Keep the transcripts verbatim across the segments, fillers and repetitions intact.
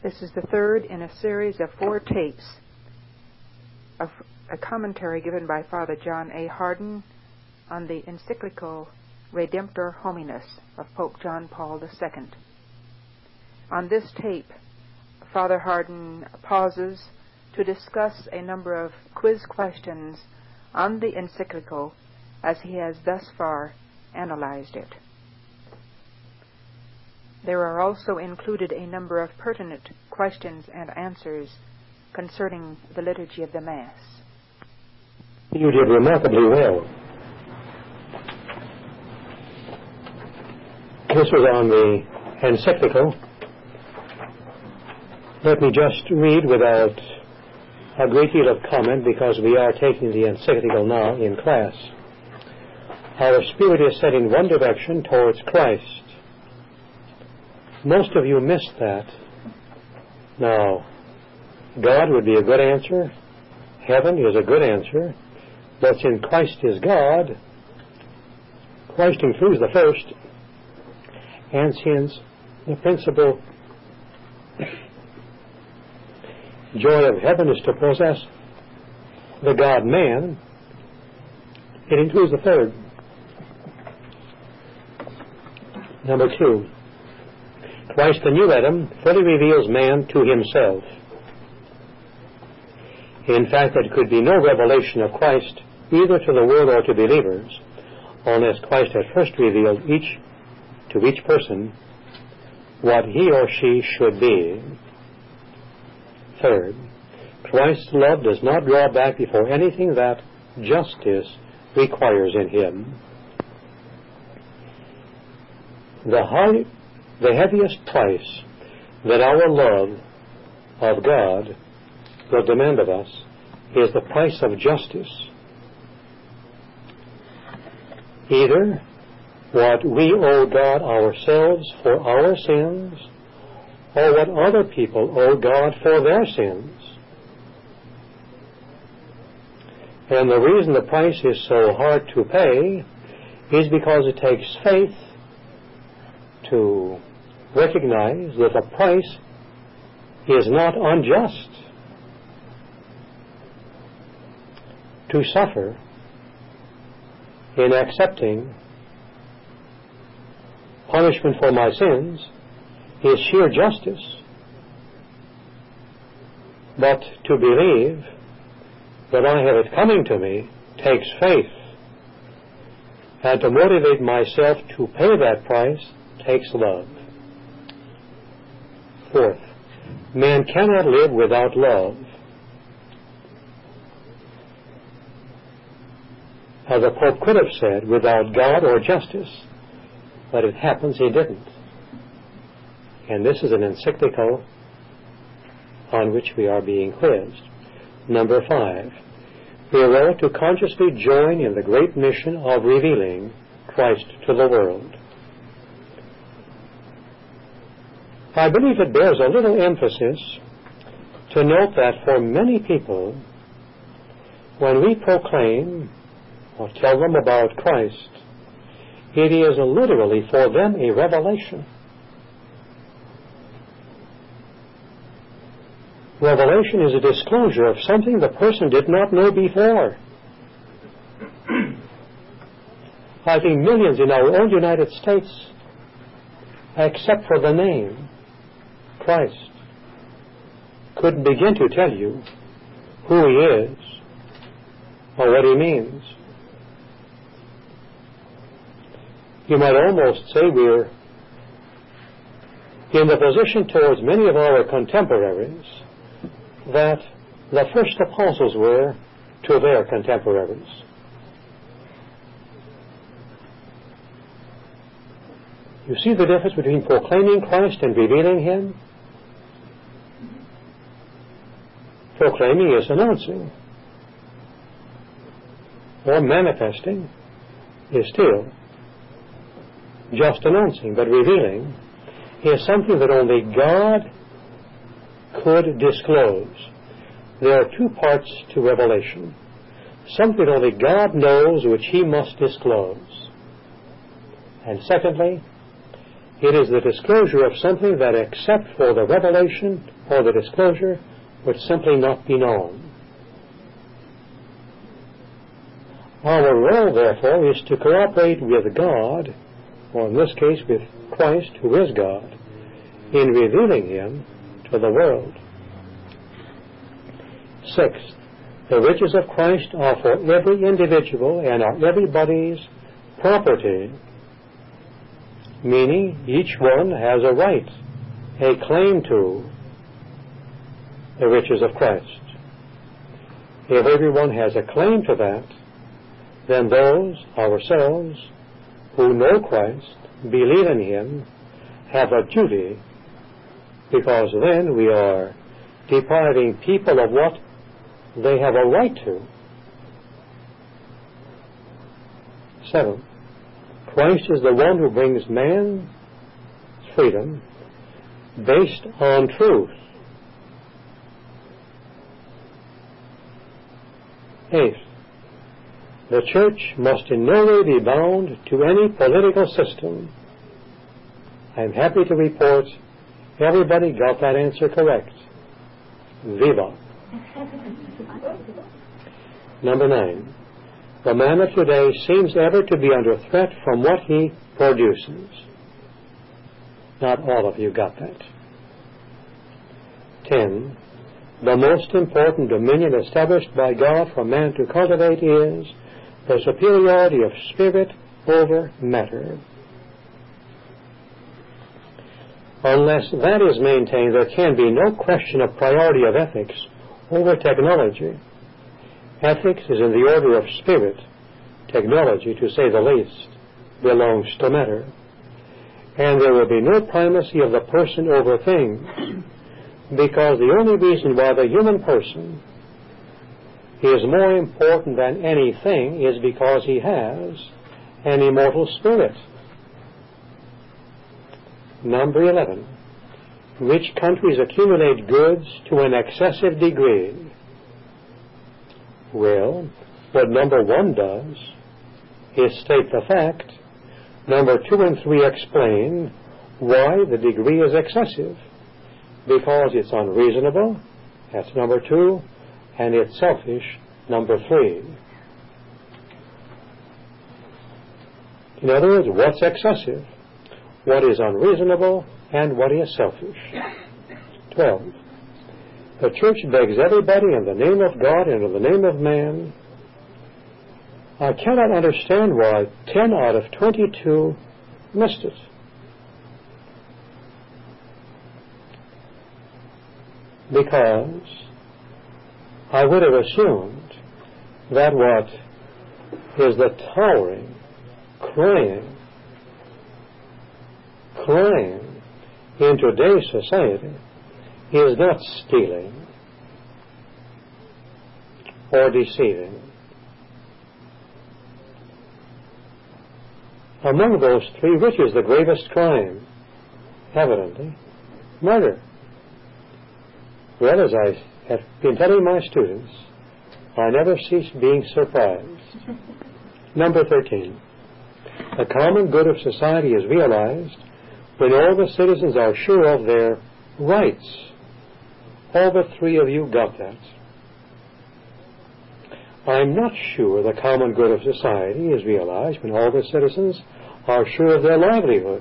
This is the third in a series of four tapes of a commentary given by Father John A. Hardon on the encyclical Redemptor Hominis of Pope John Paul the Second. On this tape, Father Hardon pauses to discuss a number of quiz questions on the encyclical as he has thus far analyzed it. There are also included a number of pertinent questions and answers concerning the liturgy of the Mass. You did remarkably well. This was on the encyclical. Let me just read without a great deal of comment, because we are taking the encyclical now in class. Our spirit is set in one direction towards Christ. Most of you missed that. Now, God would be a good answer. Heaven is a good answer. But since Christ is God, Christ includes the first. And since the principal joy of heaven is to possess the God-man, it includes the third. Number two, Christ the new Adam fully reveals man to himself. In fact, there could be no revelation of Christ either to the world or to believers unless Christ had first revealed each to each person what he or she should be. Third, Christ's love does not draw back before anything that justice requires in him. The high, the heaviest price that our love of God will demand of us is the price of justice. Either what we owe God ourselves for our sins, or what other people owe God for their sins. And the reason the price is so hard to pay is because it takes faith to recognize that the price is not unjust. To suffer in accepting punishment for my sins is sheer justice. But to believe that I have it coming to me takes faith. And to motivate myself to pay that price takes love. Fourth, man cannot live without love. As the Pope could have said, without God or justice, but it happens he didn't. And this is an encyclical on which we are being quizzed. Number five, we are to consciously join in the great mission of revealing Christ to the world. I believe it bears a little emphasis to note that for many people, when we proclaim or tell them about Christ, it is literally for them a revelation. Revelation is a disclosure of something the person did not know before. I think millions in our own United States, except for the name Christ, couldn't begin to tell you who he is or what he means. You might almost say we're in the position towards many of our contemporaries that the first apostles were to their contemporaries. You see the difference between proclaiming Christ and revealing him? Proclaiming is announcing, or manifesting is still just announcing, but revealing is something that only God could disclose. There are two parts to revelation. Something only God knows, which he must disclose. And secondly, It is the disclosure of something that, except for the revelation or the disclosure, would simply not be known. Our role, therefore, is to cooperate with God, or in this case with Christ, who is God, in revealing Him to the world. Sixth, the riches of Christ are for every individual and are everybody's property, meaning each one has a right, a claim to the riches of Christ. If everyone has a claim to that, then those, ourselves, who know Christ, believe in Him, have a duty, because then we are depriving people of what they have a right to. Seven, Christ is the one who brings man's freedom based on truth. Eighth, the church must in no way be bound to any political system. I'm happy to report everybody got that answer correct. Viva. Number nine, the man of today seems ever to be under threat from what he produces. Not all of you got that. Ten, the most important dominion established by God for man to cultivate is the superiority of spirit over matter. Unless that is maintained, there can be no question of priority of ethics over technology. Ethics is in the order of spirit. Technology, to say the least, belongs to matter. And there will be no primacy of the person over things, because the only reason why the human person is more important than anything is because he has an immortal spirit. Number eleven, rich countries accumulate goods to an excessive degree. Well, what number one does is state the fact. Number two and three explain why the degree is excessive. Because it's unreasonable, that's number two, and it's selfish, number three. In other words, what's excessive? What is unreasonable and what is selfish? Twelve. The church begs everybody in the name of God and in the name of man. I cannot understand why ten out of twenty-two missed it. Because I would have assumed that what is the towering, crying, crying in today's society is not stealing or deceiving. Among those three, which is the gravest crime? Evidently, murder. Well, as I have been telling my students, I never cease being surprised. Number thirteen. The common good of society is realized when all the citizens are sure of their rights. All but three of you got that. I'm not sure the common good of society is realized when all the citizens are sure of their livelihood.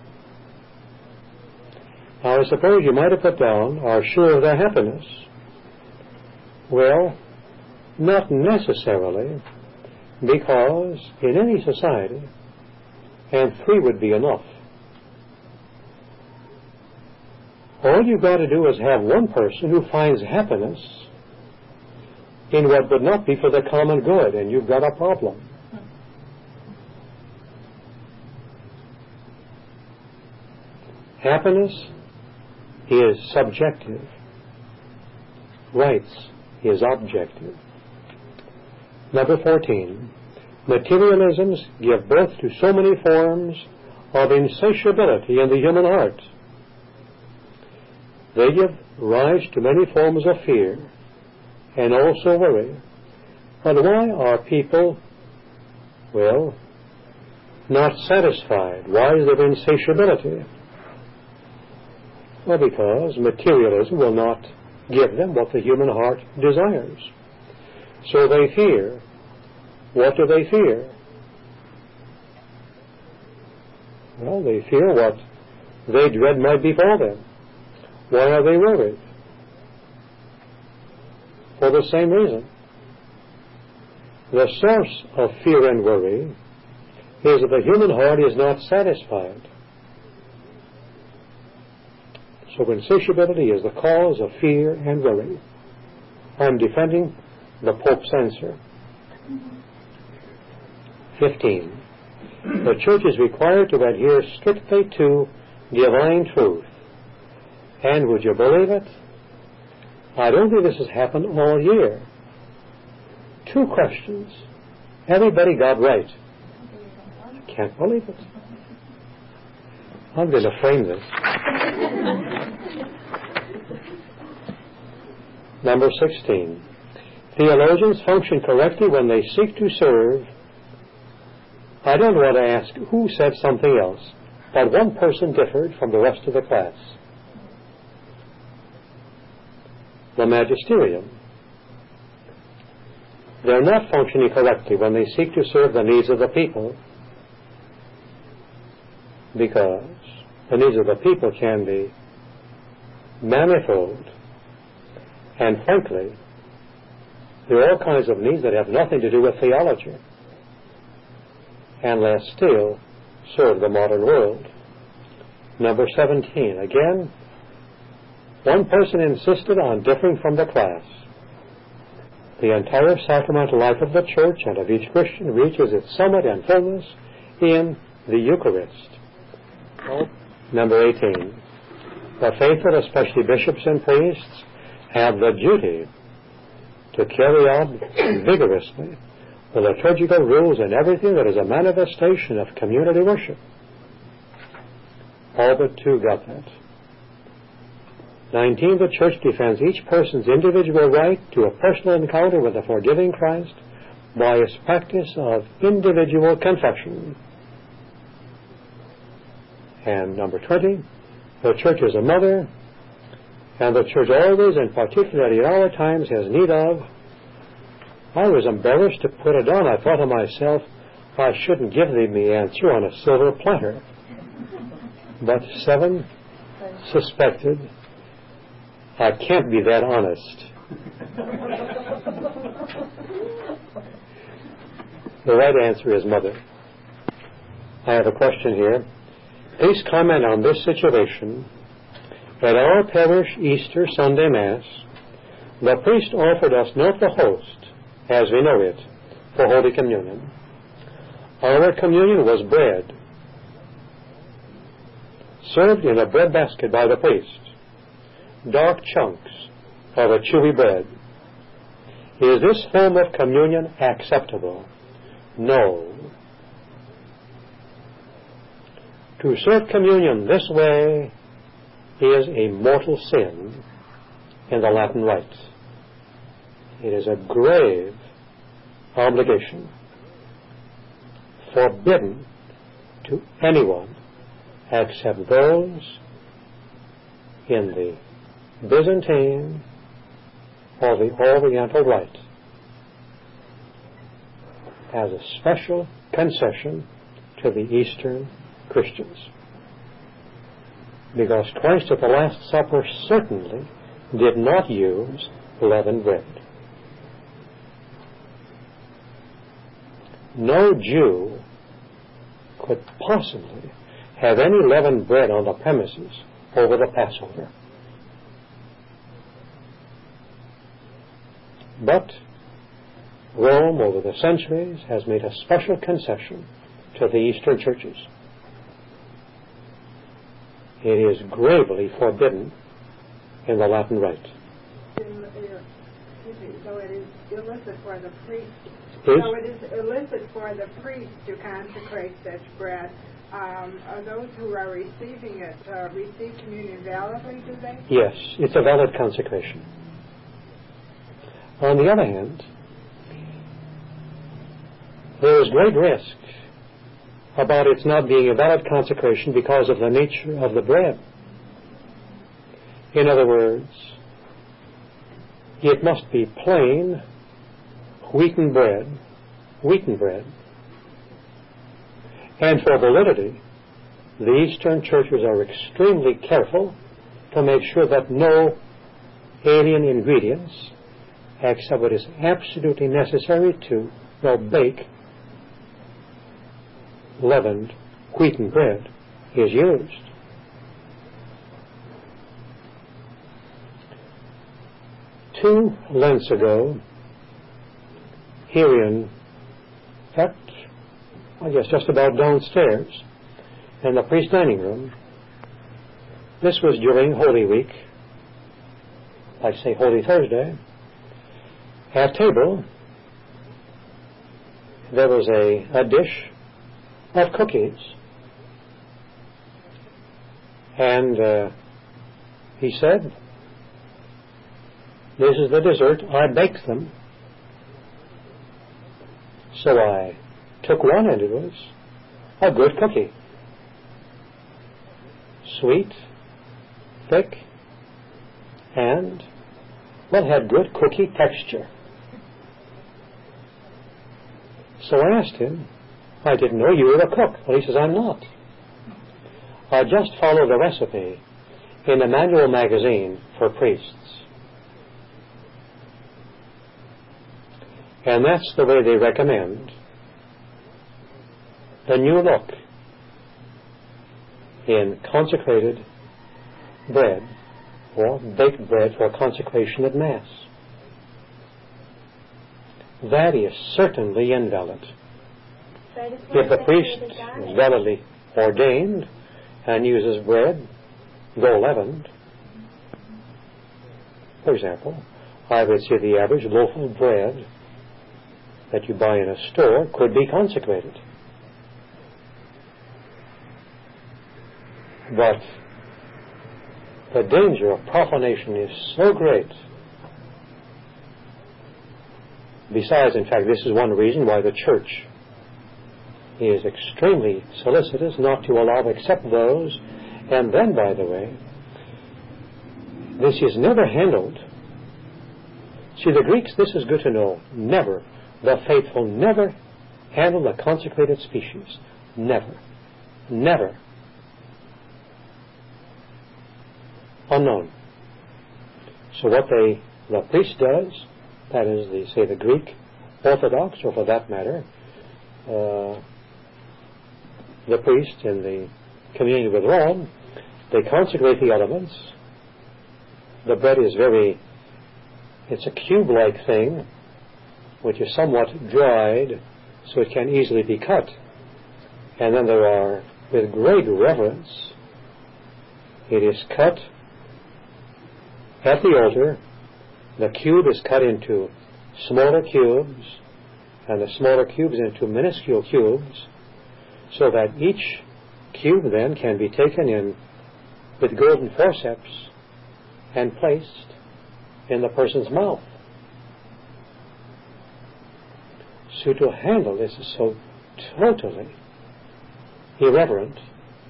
Now, I suppose you might have put down, are sure of their happiness. Well, not necessarily, because in any society, and three would be enough, all you've got to do is have one person who finds happiness in what would not be for the common good, and you've got a problem. Happiness is subjective. Rights is objective. Number fourteen. Materialisms give birth to so many forms of insatiability in the human heart. They give rise to many forms of fear and also worry. But why are people, well, not satisfied? Why is there insatiability? Well, because materialism will not give them what the human heart desires. So they fear. What do they fear? Well, they fear what they dread might befall them. Why are they worried? For the same reason. The source of fear and worry is that the human heart is not satisfied. So insatiability is the cause of fear and worry. I'm defending the Pope's answer. fifteen. The Church is required to adhere strictly to divine truth. And would you believe it? I don't think this has happened all year. Two questions. Everybody got right. I can't believe it. I'm going to frame this. Number sixteen. Theologians function correctly when they seek to serve. I don't want to ask who said something else, but one person differed from the rest of the class. The magisterium. They're not functioning correctly when they seek to serve the needs of the people, because the needs of the people can be manifold, and frankly, there are all kinds of needs that have nothing to do with theology, and less still serve the modern world. Number seventeen. Again, one person insisted on differing from the class. The entire sacramental life of the Church and of each Christian reaches its summit and fullness in the Eucharist. Oh. Number eighteen. The faithful, especially bishops and priests, have the duty to carry out vigorously the liturgical rules and everything that is a manifestation of community worship. All but two got that. nineteen. The Church defends each person's individual right to a personal encounter with the forgiving Christ by its practice of individual confession. And number twenty. The Church is a mother, and the Church always, and particularly in our times, has need of. I was embarrassed to put it on. I thought to myself, I shouldn't give them the answer on a silver platter. But seven suspected I can't be that honest. The right answer is mother. I have a question here. Please comment on this situation. At our parish Easter Sunday Mass, the priest offered us not the host, as we know it, for Holy Communion. Our communion was bread, served in a bread basket by the priest, dark chunks of a chewy bread. Is this form of communion acceptable? No. To serve communion this way is a mortal sin in the Latin Rite. It is a grave obligation, forbidden to anyone except those in the Byzantine or the Oriental Rite, as a special concession to the Eastern Christians. Because Christ at the Last Supper certainly did not use leavened bread. No Jew could possibly have any leavened bread on the premises over the Passover. But Rome, over the centuries, has made a special concession to the Eastern churches. It is gravely forbidden in the Latin Rite. So it is illicit for the priest. Please? So it is illicit for the priest to consecrate such bread. Um, are those who are receiving it uh, receive communion validly, do they? Yes, it's a valid consecration. On the other hand, there is great risk about its not being a valid consecration because of the nature of the bread. In other words, it must be plain wheaten bread, wheaten bread. And for validity, the Eastern churches are extremely careful to make sure that no alien ingredients, except what is absolutely necessary to, well, bake leavened wheaten bread, is used. Two Lents ago, here in fact, I guess just about downstairs, in the priest dining room, this was during Holy Week, I say Holy Thursday, at table there was a, a dish of cookies, and uh, he said, "This is the dessert, I baked them." So I took one, and it was a good cookie. Sweet, thick, and, well, had good cookie texture. So I asked him, "I didn't know you were a cook." Well, he says, "I'm not. I just follow the recipe in the manual magazine for priests." And that's the way they recommend the new look in consecrated bread or baked bread for consecration at Mass. That is certainly invalid. If the priest is validly ordained and uses bread, though leavened, for example, I would say the average loaf of bread that you buy in a store could be consecrated. But the danger of profanation is so great. Besides, in fact, this is one reason why the Church is extremely solicitous not to allow except those, and then, by the way, this is never handled. See, the Greeks, this is good to know, never, the faithful never handle the consecrated species. Never. Never. Unknown. So what they, the priest does, that is, the, say, the Greek Orthodox, or for that matter, uh, the priest in the communion with Rome, they consecrate the elements. The bread is very, it's a cube-like thing, which is somewhat dried, so it can easily be cut. And then there are, with great reverence, it is cut at the altar. The cube is cut into smaller cubes, and the smaller cubes into minuscule cubes, so that each cube then can be taken in with golden forceps and placed in the person's mouth. So to handle this is so totally irreverent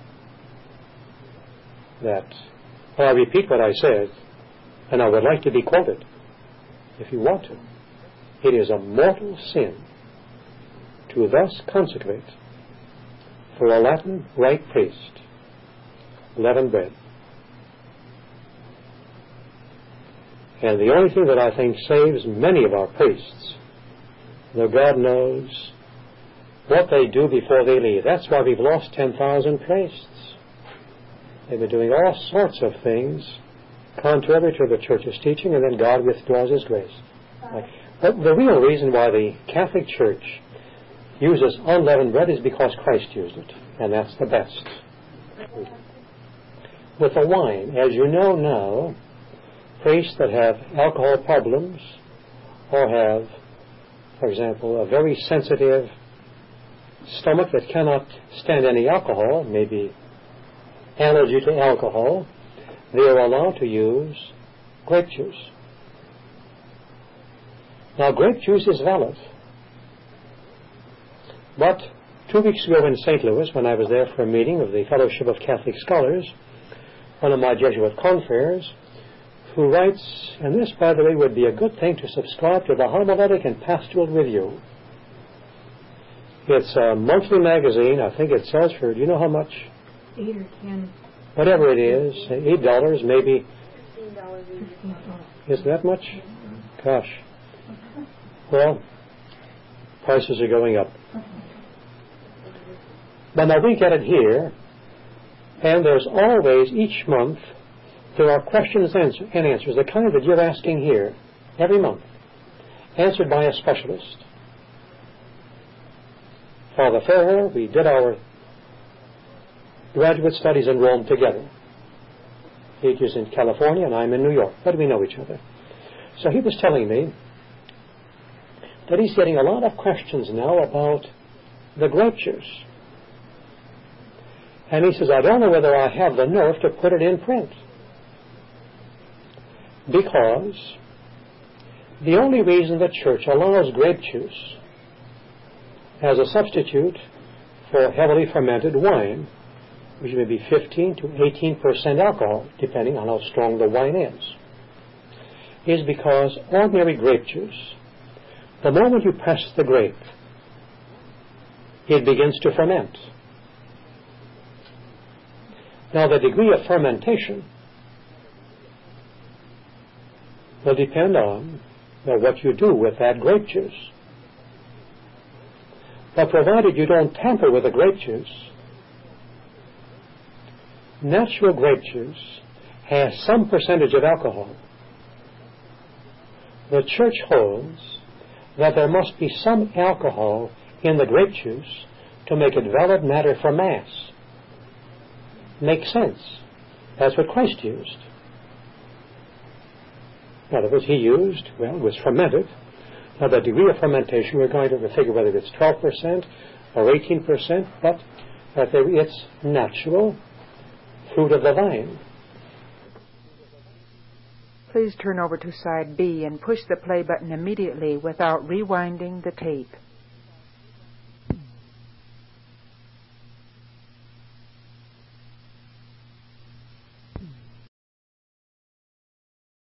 that, well, I repeat what I said, and I would like to be quoted if you want to. It is a mortal sin to thus consecrate for a Latin rite priest leavened bread. And the only thing that I think saves many of our priests, though God knows what they do before they leave. That's why we've lost ten thousand priests. They've been doing all sorts of things contrary to the Church's teaching, and then God withdraws His grace. But the real reason why the Catholic Church uses unleavened bread is because Christ used it, and that's the best. With the wine, as you know now, priests that have alcohol problems or have, for example, a very sensitive stomach that cannot stand any alcohol, maybe allergy to alcohol, they are allowed to use grape juice. Now, grape juice is valid, but Two weeks ago in Saint Louis, when I was there for a meeting of the Fellowship of Catholic Scholars, one of my Jesuit confreres, who writes, and this, by the way, would be a good thing to subscribe to the Homiletic and Pastoral Review. It's a monthly magazine. I think it sells for, do you know how much? Eight or ten. Whatever it is, eight dollars, maybe. Fifteen dollars. Is that much? Gosh. Well, prices are going up. But now we get it here, and there's always, each month, there are questions and answers, the kind that you're asking here, every month, answered by a specialist. Father Farrell, we did our graduate studies in Rome together. He is in California and I'm in New York, but we know each other. So he was telling me that he's getting a lot of questions now about the grape juice. And he says, I don't know whether I have the nerve to put it in print. Because the only reason the Church allows grape juice as a substitute for heavily fermented wine, which may be fifteen to eighteen percent alcohol, depending on how strong the wine is, is because ordinary grape juice, the moment you press the grape, it begins to ferment. Now, the degree of fermentation will depend on well, what you do with that grape juice. But provided you don't tamper with the grape juice, natural grape juice has some percentage of alcohol. The Church holds that there must be some alcohol in the grape juice to make it valid matter for Mass. Makes sense. That's what Christ used. In other words, he used, well, it was fermented. Now, the degree of fermentation, we're going to figure whether it's twelve percent or eighteen percent, but that it's natural fruit of the vine. Please turn over to side B and push the play button immediately without rewinding the tape.